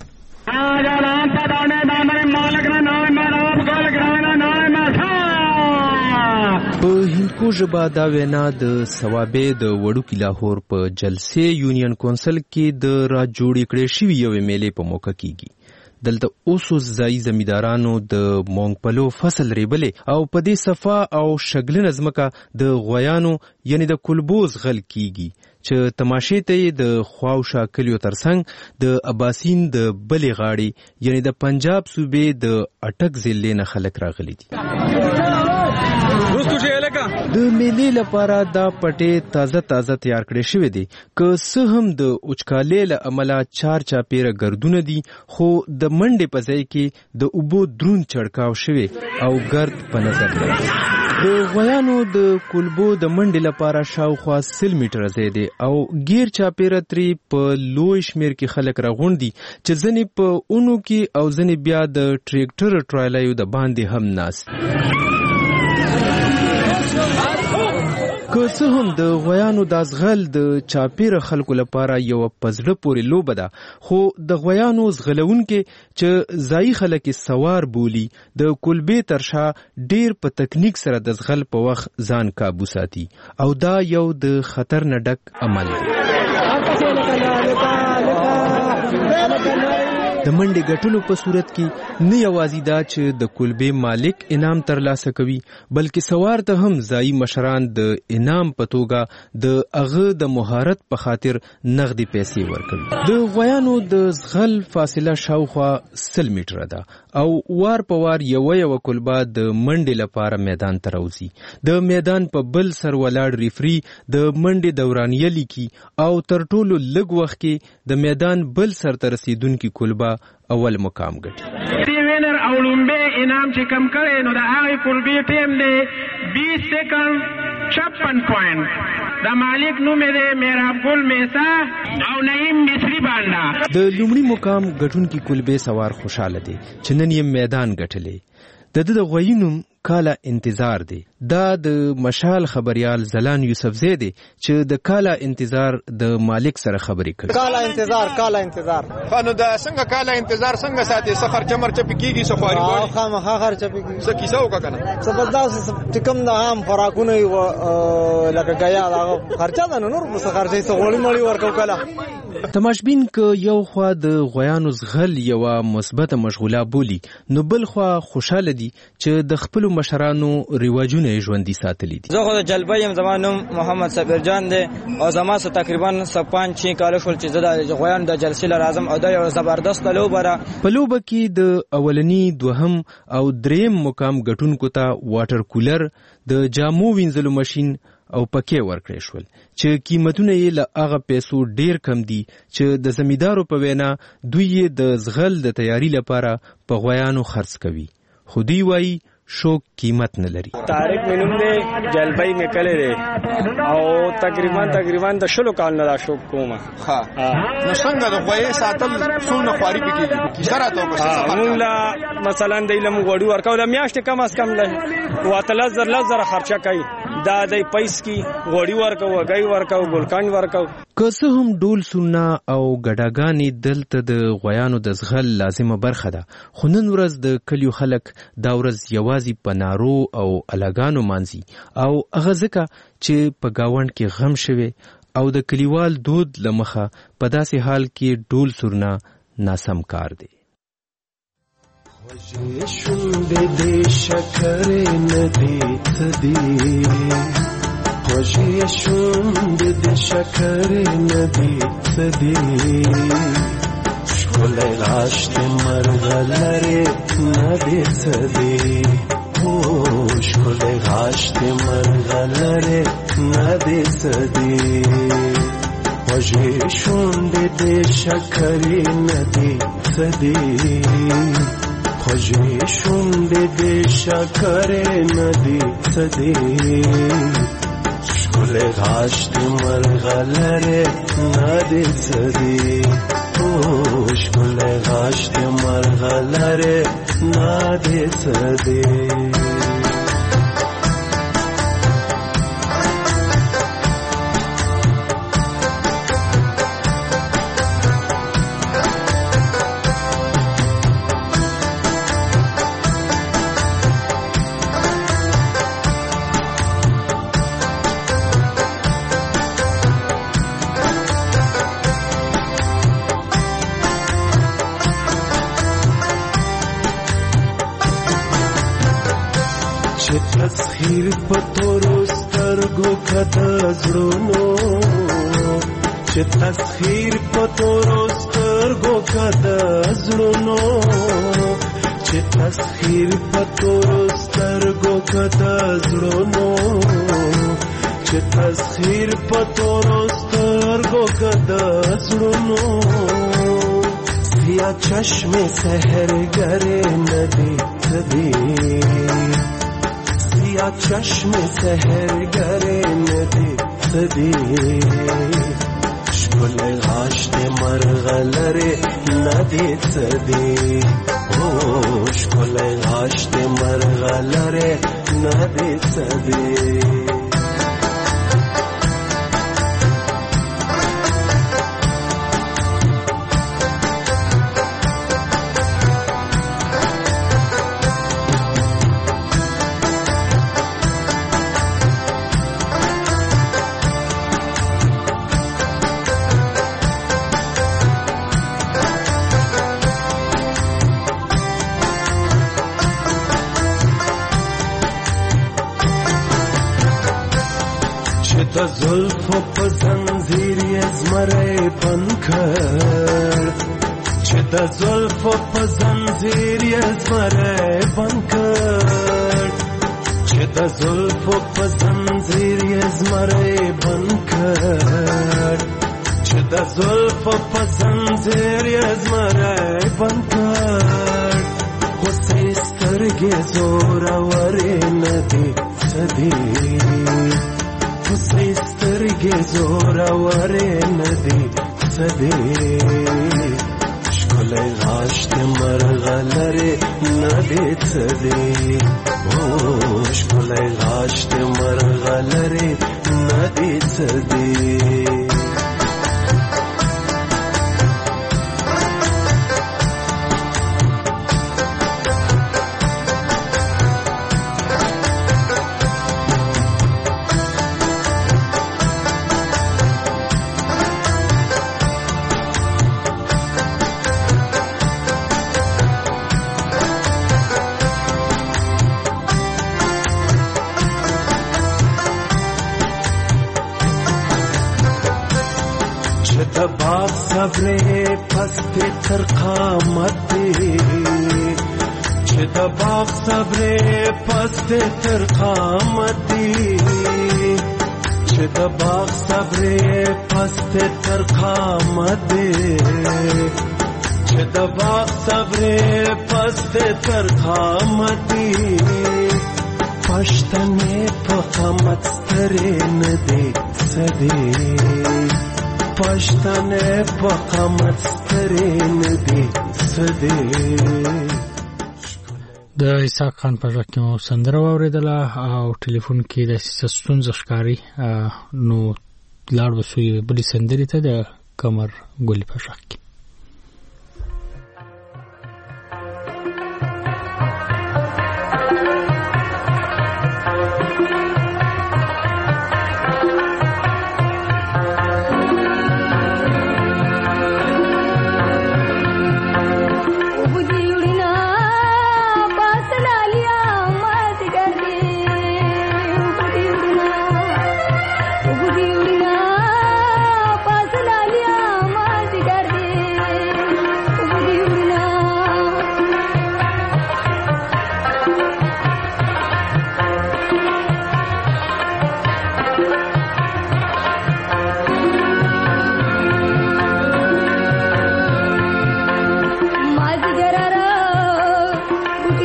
په هندکو ژبه دا وینا د صوابې د وړوکي لاهور په جلسې یونین کونسل کې د را جوړې کړې شوې یوې میلې په موقع کېږي. دلته اوسو ځایي زمیندارانو د مونګپلو فصل ریبلې او په دې صفا او شګلنه ځمکه د غویانو یعنی د کلبوز غل کېږي چې تماشې ته د خواوشا کلیو ترڅنګ د اباسین د بلې غاړې یعنی د پنجاب صوبې د اټک ضلع نه خلک راغلي دي. د میلې لپاره دا پټې تازه تازه تیار کړې شوې دي. که څه هم د وچکالۍ له امله چار چاپیره ګردونه دي خو د منډې په ځای کې د اوبو درون چړکاو شوی او ګرد په نظر لري. د غویانو د کلبو د منډې لپاره شاوخوا سل میټره ځای دی او غیر چاپیره ترې په لوی شمیر کې خلک راغونډ دي چې ځنې په اونو کې او ځنې بیا د ټریکټر ټرایلیو د باندې هم ناست. که څه هم د غویانو د ځغل د چاپیره خلکو لپاره یو پزړه پورې لوبه ده خو د غویانو ځغلونکې چې ځایي خلک سوار بولی د کلبې تر شا ډیر په تکنیک سره د ځغل په وخت ځان کابو ساتي او دا یو د خطر نه ډک عمل دی. د منډې ګټلو په صورت کې نه یوازې دا چې د کلبې مالک انعام ترلاسه کوي بلکې سوار ته هم ځایي مشران د انعام په توګه د هغه د مهارت په خاطر نغدي پیسې ورکوي. د غویانو د ځغل فاصله شاوخوا سل میټره ده او وار په وار یوه یوه کلبه د منډې لپاره میدان ته راوځي. د میدان په بل سر ولاړ ریفري د منډې دورانیه لیکي او تر ټولو لږ وخت کې د میدان بل سر ته رسیدونکي کلبه اول مقام ګټي. دی وینر او لومبه انعام چې کم کړي نو د هغه کلبې ټیم دی بیس سکند छप्पन پوینټ. د مالک نوم یې میراب ګل میسا او نعیم مصری بانډا. د لومړي مقام ګټونکي کلبې سوار خوشاله دي چې نن یې میدان ګټلې. د د غوینوم کالا انتظار دی. دا د مشال خبريال زلان یوسفزی دی چې د کالا انتظار د مالک سره خبرې کوي. کالا انتظار کالا انتظار خانو دا څنګه کالا انتظار څنګه ساتي سفر چمر چپ کیږي سفاری وای خامخا خرچ کیږي څه کیسه وکړه څه بداس چې کوم د عام فراقونه لکه غیا دا خرچه ده نور څه خرچې څه غوړی مړی ورکو کله. تماشبین ک یو خوا د غویانو زغل یو مثبته مشغوله بولی نو بل خوا خوشاله دي چې د خپل مشرانو ریواجونه ژوندۍ ساتلي دي. زه خو د جلبۍ یم زما نوم محمد صابر جان دی او زما سره تقریبا پنځه چھ کال شول چې زه د غویانو د جلسې لپاره اعظم او دا یو زبردست لوبه را. په لوبه کې د اولنی دوهم او دریم مقام ګټونکو ته واټر کولر د جامو وینځلو ماشين او پکې ورکړې شول چې قیمتونه یې له هغه پیسو ډیر کم دي چې د زمیندارو په وینا دوی د زغل د تیاری لپاره په غویانو خرڅ کوي خو دوی وایي شوق قیمت نه لري. طارق مینوم دی جلبۍ مې کلی دی او تقریبا تقریبا د شلو کال نه دا شوق کوم. ها نو څنګه د غوی ساتل څونه خواري پکې کیسه راته وکړه. موږ لا مثلا د علم غوړي ورکو د میاشتې کم از کم له واتل زر لزر خرچه کوي دا د پیس کی غوړي ورکو وګي ورکو ګلکان ورکو. که څه هم ډول سننا او ګډاګانې دلته د غویانو د زغل لازمه برخه ده خو نن ورځ د کلیو خلک دا ورځ یوازې په نارو او الګانو مانځي او هغه ځکه چې په گاوند کې غم شوي او د کلیوال دود لمخه په داسې حال کې ډول سرنا ناسم کار دی. خوږې شونډې دې شکرې ندې څه دي خوږې شونډې دې شکرې ندې څه دي ښکلی غاښ دې مرغلرې ندې څه دي هو ښکلی غاښ دې مرغلرې ندې څه دي خوږې شونډې دې شکرې ندې څه دي خوږې شونډې دې شکرې نه دي څه دي ښکلی غاښ دې مرغلرې نه دي څه دي ښکلی غاښ دې مرغلرې نه دي څه دي تسخیر پتورو سترګو کده زړونو چې تسخیر پتورو سترګو کده زړونو چې تسخیر پتورو سترګو کده زړونو چې تسخیر پتورو سترګو کده زړونو سیا چشم سحر گره ندی تدی یا چشم سحر گره ندی تدی ښکلی غاښ دې مرغلرې ندی تدی او ښکلی غاښ دې مرغلرې ندی تدی د زلفو په زنځیر یې زمری بند کړ چې د زلفو په زنځیر یې زمری بند کړ چې د زلفو په زنځیر یې زمری بند کړ چې د زلفو په زنځیر یې زمری بند کړ غصې سترګې زورورې نه دي څه دي غصې سترګې زورورې نه دي څه دي ښکلی غاښ دې مرغلرې نه دي څه دي او ښکلی غاښ دې مرغلرې نه دي څه دي د باغ صبرې پستې تر قامت دی چې د باغ صبرې پستې تر قامت دی چې د باغ صبرې پستې تر قامت دی چې د باغ صبرې پستې تر قامت دی پښتنې په قامت سترې نه دی څه دی پښتنې په قامت سترې نه دي څه دي د اسحاق خان په ژغ کې مو سندره واورېدله او ټلیفون کې د ستونزه ښکاري نو لاړ وسو بلې سندرې ته د قمر ګلي په ژغ کې Gardi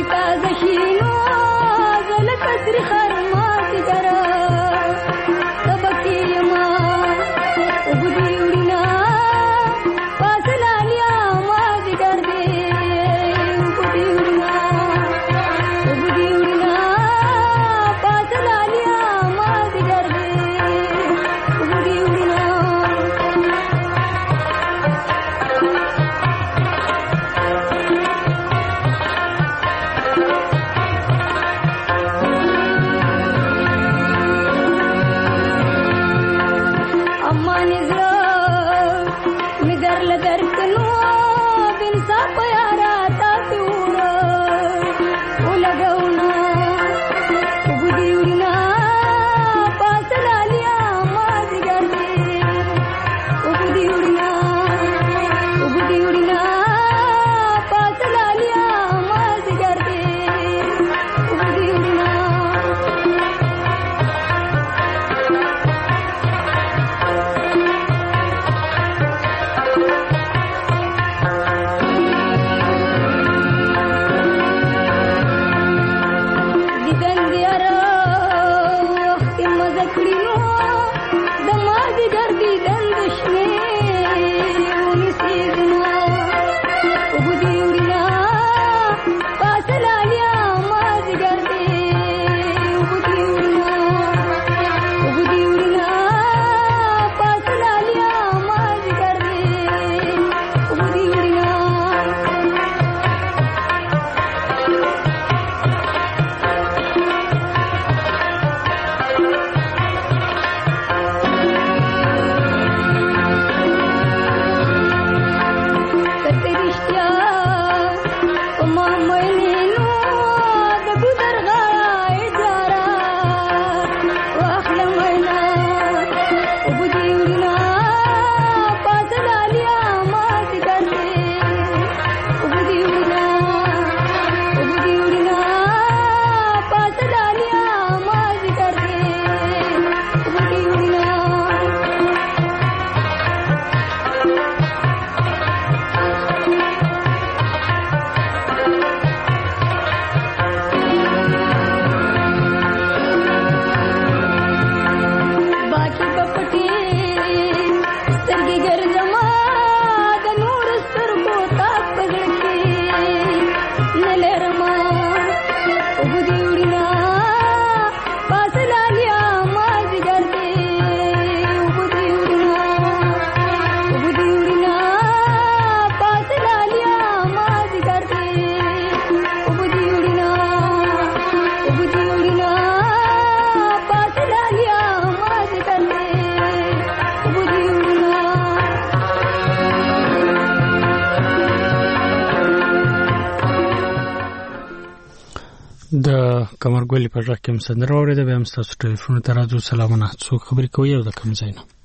د کمرګولي په ځای کې هم سندره اورېده. بیا هم ستاسو ټلیفون ته راځو. سلامونه، څوک خبرې کوي او د کوم ځای نه؟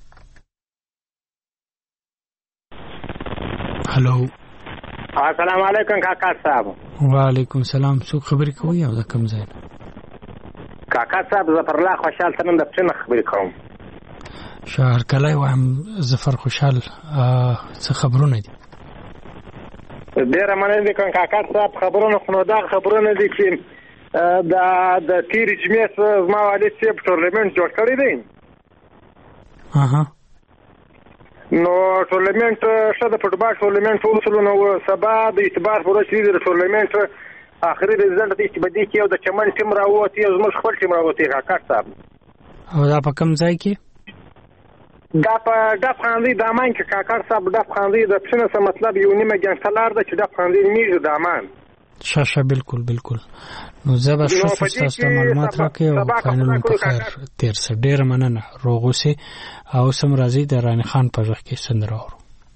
هلو، السلام علیکم کاکا صاحب. وعلیکم سلام. څوک خبرې کوي او د کوم ځای نه؟ کاکا صاحب ظفر الله خوشحال ترنم د پښنه خبرې کوم. شهر کلی وایم. ظفر خوشحال، څه خبرونه دي؟ ډېره مننه دي کاکا صاحب. خبرونه خو نو دا خبرونه دي چې دا د تیرې جمعې زما والد صاحب ټورنمنټ جوړ کړی دی. اها، نو ټورنمنټ ښه د فوټبال ټورنمنټ وصلو. نو سبا د اعتبار پر ورځ د ټورنمنټ آخري رزلټ دی چې بدی کې یو د چمن ټیم راووتی او زموږ خپل ټیم راووتی کاکا صاحب. او دا په کوم ځای کې؟ دا په ډب خاندي دامان کې کاکا صاحب. ډب خاندي د پښنه څه مطلب یو نیمه ګنټه لار ده چې ډب خاندي میږي دامان. شه شه بالکل بالکل. نو زه به ښه ستاسو ته معلومات راکړم او فاینل په خیر تیر سه. ډېره مننه. روغ اوسئ. او سم راځي د رانی خان په ځخ کې سندره اورو.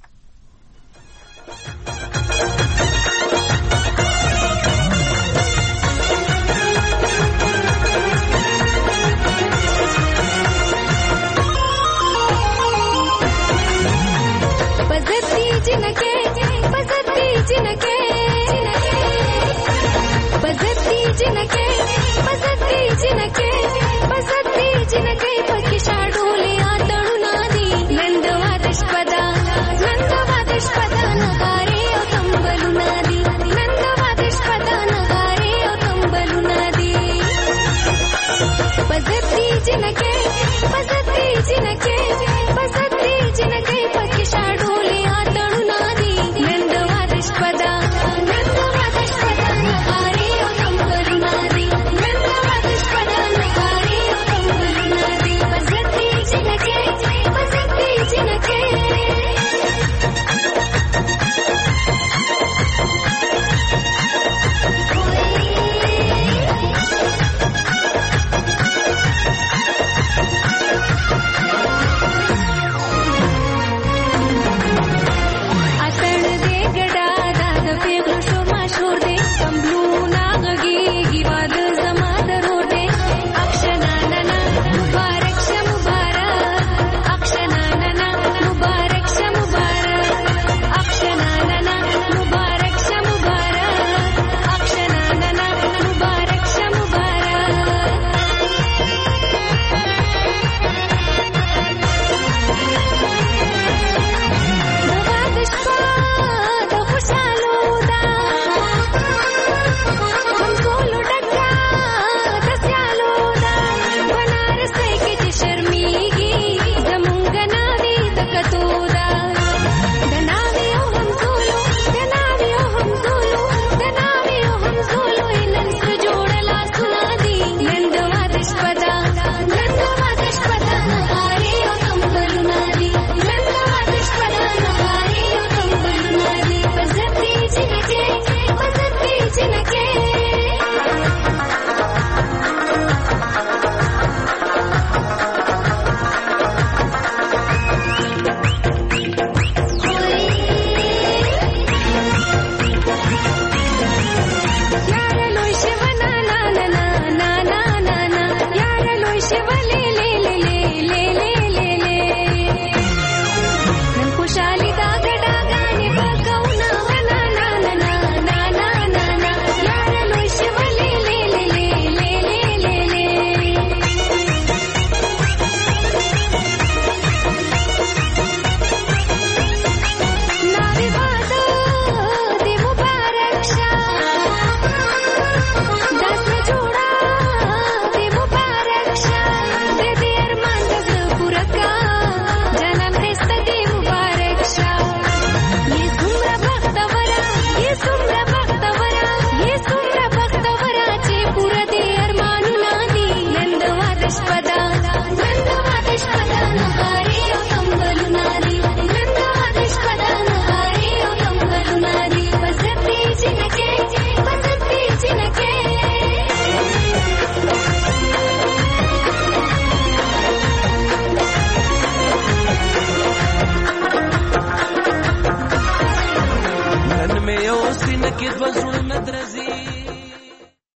बजती जिनके बजती जिनके बजती जिनके